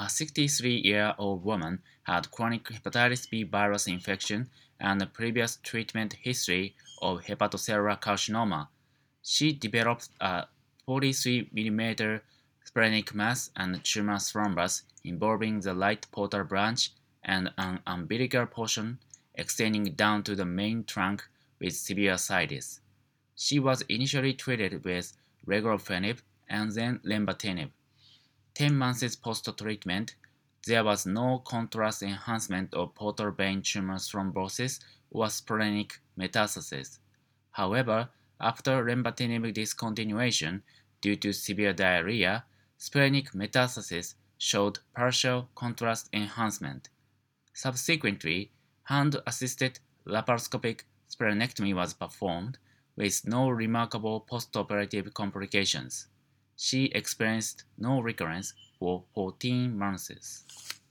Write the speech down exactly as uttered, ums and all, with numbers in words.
A sixty-three-year-old woman had chronic hepatitis B virus infection and a previous treatment history of hepatocellular carcinoma. She developed a forty-three millimeter splenic mass and tumor thrombus involving the right portal branch and an umbilical portion extending down to the main trunk with severe ascites. She was initially treated with regorafenib and then lenvatinib. ten months post-treatment, there was no contrast enhancement of portal vein tumor thrombosis or splenic metastasis. However, after lenvatinib discontinuation due to severe diarrhea, splenic metastasis showed partial contrast enhancement. Subsequently, hand-assisted laparoscopic splenectomy was performed, with no remarkable postoperative complications. She experienced no recurrence for fourteen months.